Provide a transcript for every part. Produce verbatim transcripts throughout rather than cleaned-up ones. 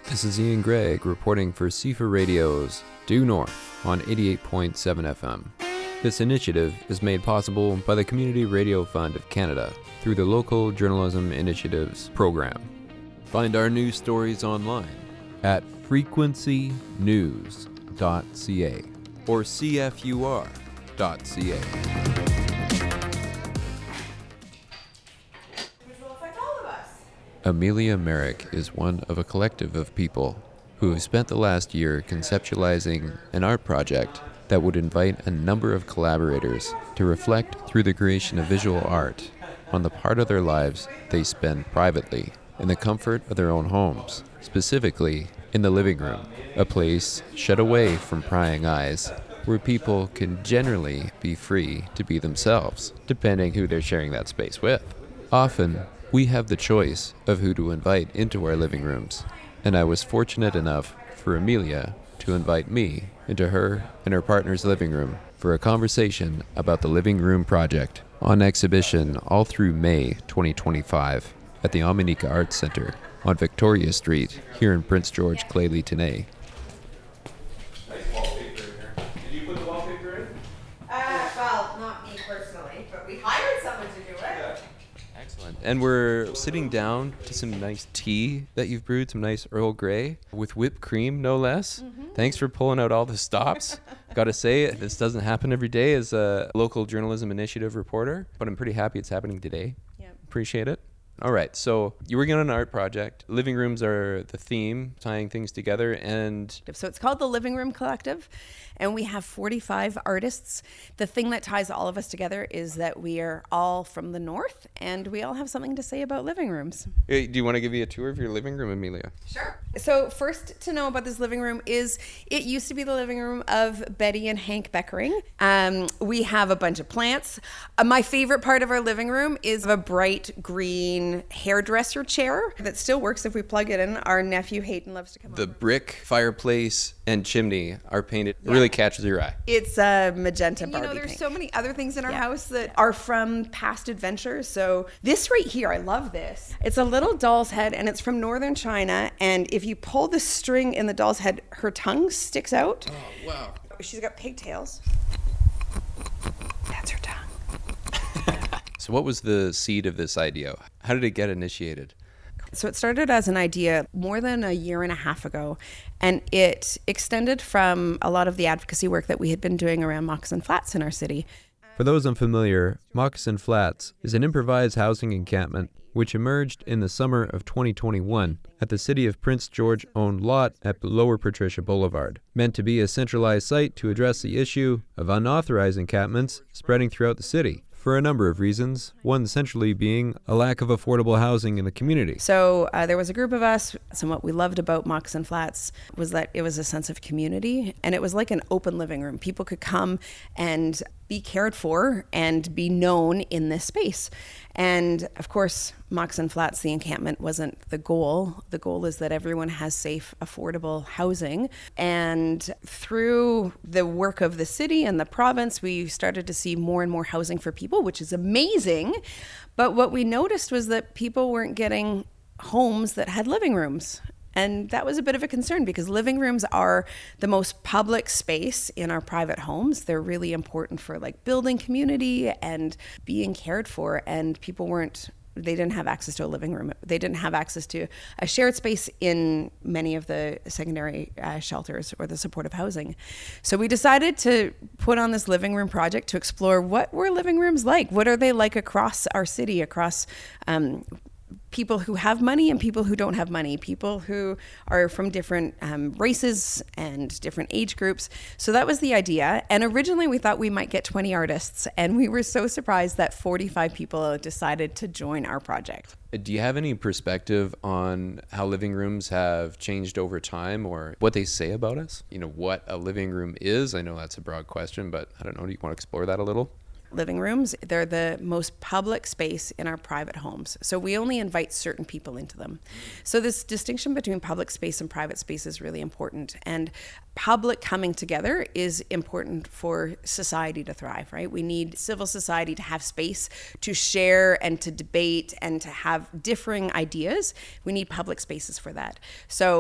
This is Ian Gregg reporting for C F A Radio's Due North on eighty-eight point seven F M. This initiative is made possible by the Community Radio Fund of Canada through the Local Journalism Initiatives program. Find our news stories online at frequency news dot c a or c f u r dot c a. Amelia Merrick is one of a collective of people who have spent the last year conceptualizing an art project that would invite a number of collaborators to reflect through the creation of visual art on the part of their lives they spend privately in the comfort of their own homes, specifically in the living room, a place shut away from prying eyes where people can generally be free to be themselves, depending who they're sharing that space with. Often, we have the choice of who to invite into our living rooms, and I was fortunate enough for Amelia to invite me into her and her partner's living room for a conversation about the Living Room Project, on exhibition all through May twenty twenty-five at the Ominika Arts Centre on Victoria Street here in Prince George, Clay-Leetonais. Nice wallpaper in here. Did you put the wallpaper in? Uh, well, not me personally, but we hired someone to do it. Yeah. Excellent. And we're sitting down to some nice tea that you've brewed, some nice Earl Grey with whipped cream, no less. Mm-hmm. Thanks for pulling out all the stops. Gotta say, this doesn't happen every day as a local journalism initiative reporter, but I'm pretty happy it's happening today. Yep. Appreciate it. All right, so you're working on an art project. Living rooms are the theme, tying things together, and... So it's called the Living Room Collective, and we have forty-five artists. The thing that ties all of us together is that we are all from the north, and we all have something to say about living rooms. Hey, do you want to give me a tour of your living room, Amelia? Sure. So first to know about this living room is it used to be the living room of Betty and Hank Beckering. Um, we have a bunch of plants. Uh, my favorite part of our living room is a bright green hairdresser chair that still works if we plug it in. Our nephew Hayden loves to come The over. brick fireplace and chimney are painted. Yeah. It really catches your eye. It's a magenta And, Barbie you know, there's pink. so many other things in our Yeah. house that are from past adventures. So this right here, I love this. It's a little doll's head and it's from northern China. And if you pull the string in the doll's head, her tongue sticks out. Oh, wow. She's got pigtails. That's her tongue. So what was the seed of this idea? How did it get initiated? So it started as an idea more than a year and a half ago, and it extended from a lot of the advocacy work that we had been doing around Moccasin Flats in our city. For those unfamiliar, Moccasin Flats is an improvised housing encampment which emerged in the summer of twenty twenty-one at the City of Prince George-owned lot at Lower Patricia Boulevard, meant to be a centralized site to address the issue of unauthorized encampments spreading throughout the city, for a number of reasons, one centrally being a lack of affordable housing in the community. So uh, there was a group of us, and what we loved about Moccasin Flats was that it was a sense of community, and it was like an open living room. People could come and be cared for and be known in this space. And of course, Moccasin Flats, the encampment, wasn't the goal. The goal is that everyone has safe, affordable housing. And through the work of the city and the province, we started to see more and more housing for people, which is amazing. But what we noticed was that people weren't getting homes that had living rooms. And that was a bit of a concern because living rooms are the most public space in our private homes. They're really important for like building community and being cared for. And people weren't, they didn't have access to a living room. They didn't have access to a shared space in many of the secondary uh, shelters or the supportive housing. So we decided to put on this living room project to explore what were living rooms like? What are they like across our city, across um, people who have money and people who don't have money, people who are from different um, races and different age groups. So that was the idea. And originally we thought we might get twenty artists, and we were so surprised that forty-five people decided to join our project. Do you have any perspective on how living rooms have changed over time or what they say about us? You know, what a living room is? I know that's a broad question, but I don't know. Do you want to explore that a little? Living rooms, they're the most public space in our private homes. So we only invite certain people into them. So this distinction between public space and private space is really important. And public coming together is important for society to thrive, right? We need civil society to have space to share and to debate and to have differing ideas. We need public spaces for that. So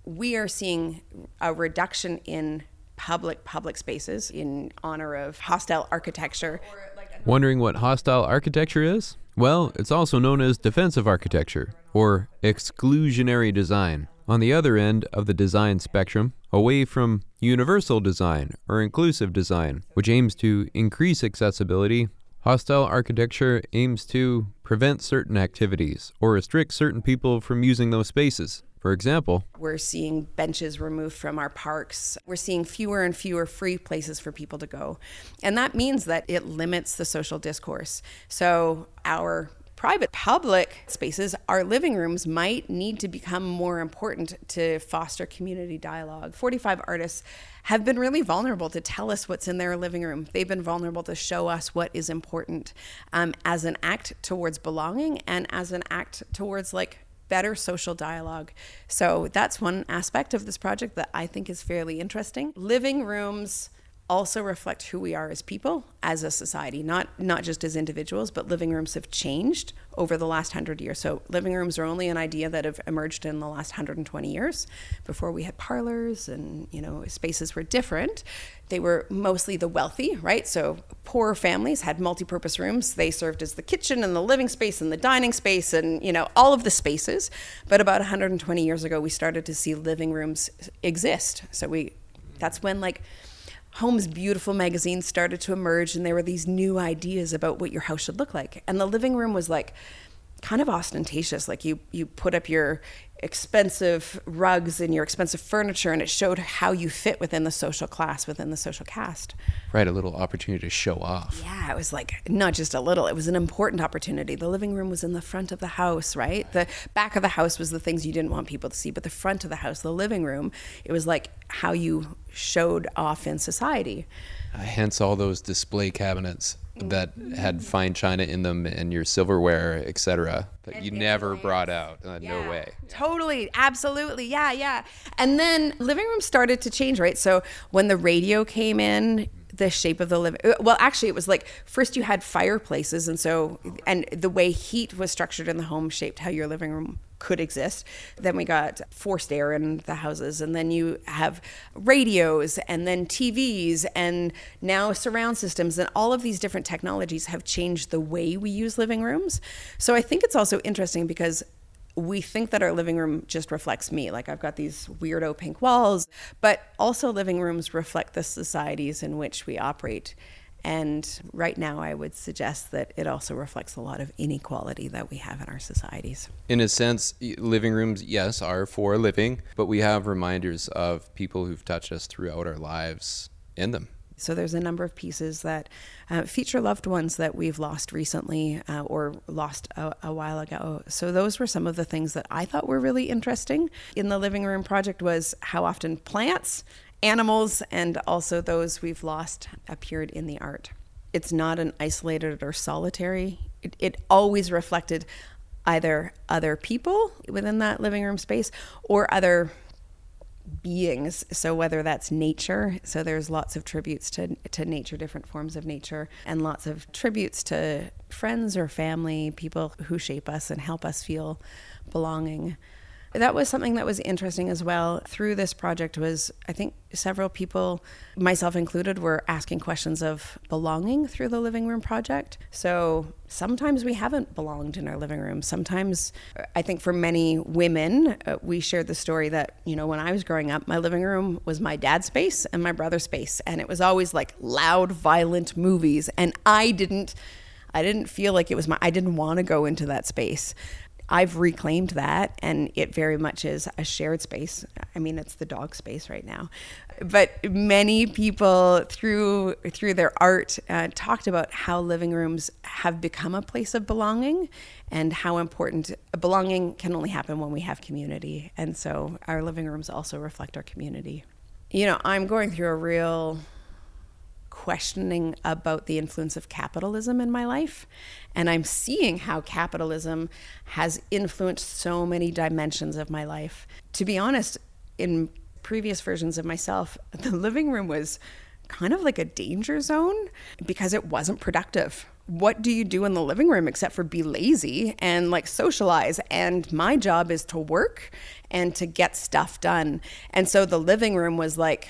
we are seeing a reduction in public public spaces in honor of hostile architecture. Wondering what hostile architecture is? Well, it's also known as defensive architecture, or exclusionary design. On the other end of the design spectrum, away from universal design or inclusive design, which aims to increase accessibility, hostile architecture aims to prevent certain activities or restrict certain people from using those spaces. For example, we're seeing benches removed from our parks. We're seeing fewer and fewer free places for people to go. And that means that it limits the social discourse. So our private public spaces, our living rooms, might need to become more important to foster community dialogue. forty-five artists have been really vulnerable to tell us what's in their living room. They've been vulnerable to show us what is important um, as an act towards belonging and as an act towards like better social dialogue. So that's one aspect of this project that I think is fairly interesting. Living rooms also reflect who we are as people, as a society, not not just as individuals, but living rooms have changed over the last hundred years. So living rooms are only an idea that have emerged in the last one hundred twenty years. Before we had parlors and, you know, spaces were different. They were mostly the wealthy, right? So poorer families had multi-purpose rooms. They served as the kitchen and the living space and the dining space and, you know, all of the spaces. But about one hundred twenty years ago, we started to see living rooms exist. So we, that's when like Home's Beautiful magazine started to emerge, and there were these new ideas about what your house should look like. And the living room was like kind of ostentatious. Like you, you put up your expensive rugs and your expensive furniture, and it showed how you fit within the social class, within the social caste. Right, a little opportunity to show off. Yeah, it was like not just a little, it was an important opportunity. The living room was in the front of the house, right? The back of the house was the things you didn't want people to see, but the front of the house, the living room, it was like how you showed off in society. Uh, hence all those display cabinets that had fine china in them and your silverware, et cetera, that and you never brought out. Uh, yeah, no way. Totally. Absolutely. Yeah, yeah. And then living rooms started to change, right? So when the radio came in, the shape of the living, well, actually it was like, first you had fireplaces. And so, and the way heat was structured in the home shaped how your living room could exist. Then we got forced air in the houses, and then you have radios and then T Vs and now surround systems, and all of these different technologies have changed the way we use living rooms. So I think it's also interesting because we think that our living room just reflects me. Like I've got these weirdo pink walls, but also living rooms reflect the societies in which we operate. And right now, I would suggest that it also reflects a lot of inequality that we have in our societies. In a sense, living rooms, yes, are for living, but we have reminders of people who've touched us throughout our lives in them. So there's a number of pieces that uh, feature loved ones that we've lost recently uh, or lost a, a while ago. So those were some of the things that I thought were really interesting in the living room project, was how often plants, animals, and also those we've lost appeared in the art. It's not an isolated or solitary. It, it always reflected either other people within that living room space or other beings. So whether that's nature, so there's lots of tributes to, to nature, different forms of nature, and lots of tributes to friends or family, people who shape us and help us feel belonging. That was something that was interesting as well through this project. Was I think several people, myself included, were asking questions of belonging through the living room project. So sometimes we haven't belonged in our living room. Sometimes, I think for many women, uh, we shared the story that, you know, when I was growing up, my living room was my dad's space and my brother's space. And it was always like loud, violent movies. And I didn't, I didn't feel like it was my, I didn't want to go into that space. I've reclaimed that, and it very much is a shared space. I mean, it's the dog space right now. But many people through through their art uh, talked about how living rooms have become a place of belonging, and how important belonging can only happen when we have community. And so our living rooms also reflect our community. You know, I'm going through a real questioning about the influence of capitalism in my life. And I'm seeing how capitalism has influenced so many dimensions of my life. To be honest, in previous versions of myself, the living room was kind of like a danger zone because it wasn't productive. what do you do in the living room except for be lazy and like socialize? And my job is to work and to get stuff done. And so the living room was like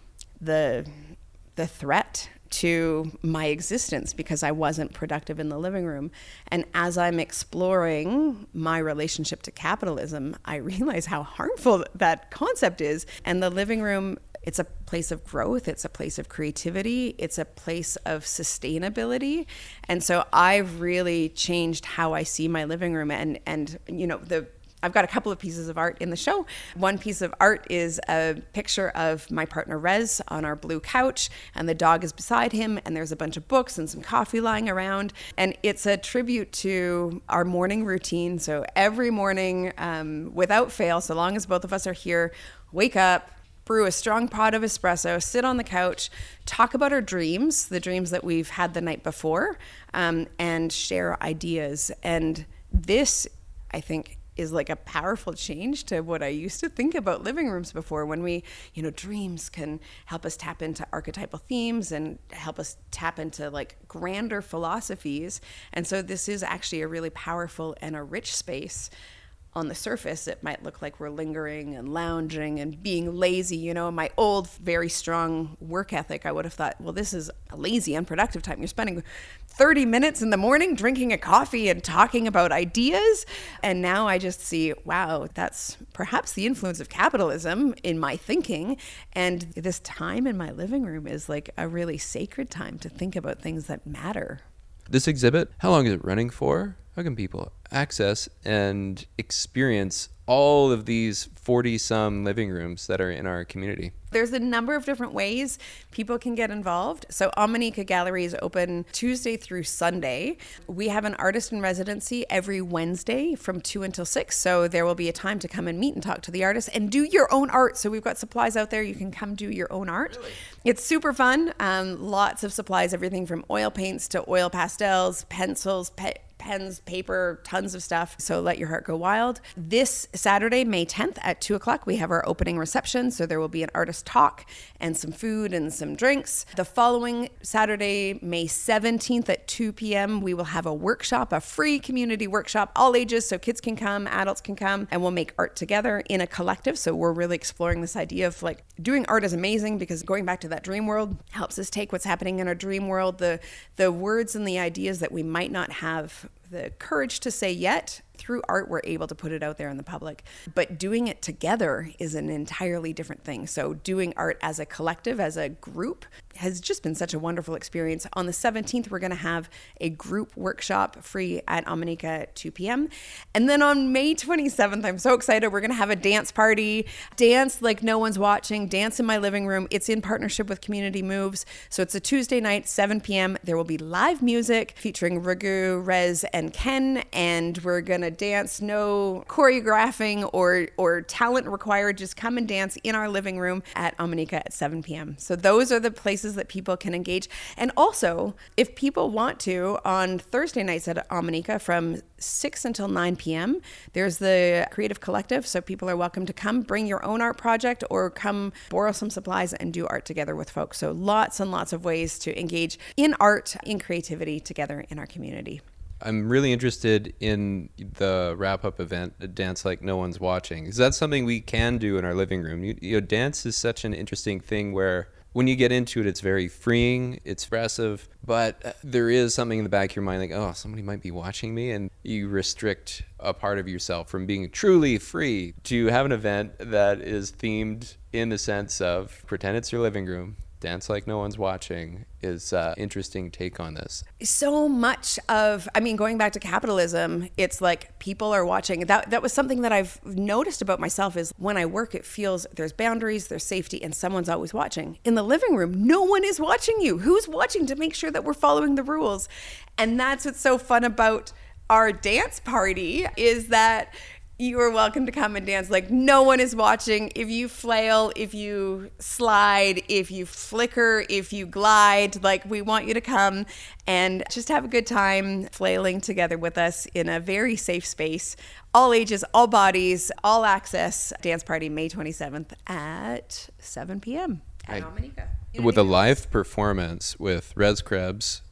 the the threat to my existence because I wasn't productive in the living room. And as I'm exploring my relationship to capitalism, I realize how harmful that concept is. And the living room, it's a place of growth. It's a place of creativity. It's a place of sustainability. And so I've really changed how I see my living room. And, and you know, the I've got a couple of pieces of art in the show. One piece of art is a picture of my partner Rez on our blue couch, and the dog is beside him, and there's a bunch of books and some coffee lying around. And it's a tribute to our morning routine. So every morning, um, without fail, so long as both of us are here, wake up, brew a strong pot of espresso, sit on the couch, talk about our dreams, the dreams that we've had the night before, um, and share ideas. And this, I think, is like a powerful change to what I used to think about living rooms before, when we, you know, dreams can help us tap into archetypal themes and help us tap into like grander philosophies. And so this is actually a really powerful and a rich space. On the surface, it might look like we're lingering and lounging and being lazy. You know, my old, very strong work ethic, I would have thought, well, this is a lazy, unproductive time. You're spending thirty minutes in the morning drinking a coffee and talking about ideas. And now I just see, wow, that's perhaps the influence of capitalism in my thinking. And this time in my living room is like a really sacred time to think about things that matter. This exhibit, how long is it running for? How can people access and experience all of these forty-some living rooms that are in our community? There's a number of different ways people can get involved. So Ominika Gallery is open Tuesday through Sunday. We have an artist in residency every Wednesday from two until six. So there will be a time to come and meet and talk to the artists and do your own art. So we've got supplies out there. You can come do your own art. Really? It's super fun. Um, lots of supplies, everything from oil paints to oil pastels, pencils, pe- pens, paper, tons of stuff. So let your heart go wild. This Saturday, May tenth at two o'clock, we have our opening reception. So there will be an artist talk and some food and some drinks. The following Saturday, May seventeenth at two p.m., we will have a workshop, a free community workshop, all ages. So kids can come, adults can come, and we'll make art together in a collective. So we're really exploring this idea of like doing art is amazing because going back to that dream world helps us take what's happening in our dream world, the, the words and the ideas that we might not have the courage to say yet. Through art, we're able to put it out there in the public. But doing it together is an entirely different thing. So doing art as a collective, as a group, has just been such a wonderful experience. On the seventeenth, we're going to have a group workshop free at Ominika at two p.m. And then on May twenty-seventh, I'm so excited, we're going to have a dance party. Dance like no one's watching. Dance in my living room. It's in partnership with Community Moves. So it's a Tuesday night, seven p.m. There will be live music featuring Raghu, Rez, and Ken. And we're going to dance, no choreographing or or talent required. Just come and dance in our living room at Ominika at seven p.m. So those are the places that people can engage. And also, if people want to, on Thursday nights at Ominika from six until nine p.m., there's the Creative Collective. So people are welcome to come bring your own art project or come borrow some supplies and do art together with folks. So lots and lots of ways to engage in art, in creativity together in our community. I'm really interested in the wrap-up event, Dance Like No One's Watching. Is that something we can do in our living room? You, you know, dance is such an interesting thing where when you get into it, it's very freeing, it's expressive, but there is something in the back of your mind like, oh, somebody might be watching me, and you restrict a part of yourself from being truly free. To have an event that is themed in the sense of pretend it's your living room, dance like no one's watching is an interesting take on this. So much of, I mean, going back to capitalism, it's like people are watching. That that was something that I've noticed about myself is when I work, it feels there's boundaries, there's safety, and someone's always watching. In the living room, no one is watching you. Who's watching to make sure that we're following the rules? And that's what's so fun about our dance party is that you are welcome to come and dance like no one is watching. If you flail, if you slide, if you flicker, if you glide, like we want you to come and just have a good time flailing together with us in a very safe space. All ages, all bodies, all access. Dance party May twenty-seventh at seven p.m. at Ominika. With a live performance with Rez Krebs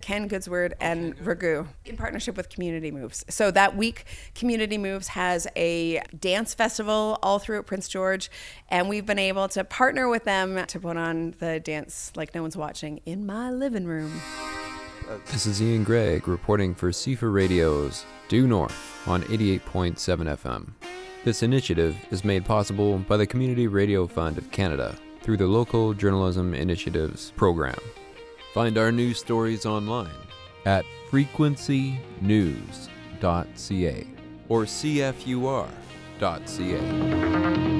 Ken Goodsword and Ragu, in partnership with Community Moves. So that week, Community Moves has a dance festival all throughout Prince George, and we've been able to partner with them to put on the Dance Like No One's Watching in my living room. This is Ian Gregg reporting for C F A Radio's Due North on eighty-eight point seven F M. This initiative is made possible by the Community Radio Fund of Canada through the Local Journalism Initiatives program. Find our news stories online at frequency news dot c a or c f u r dot c a.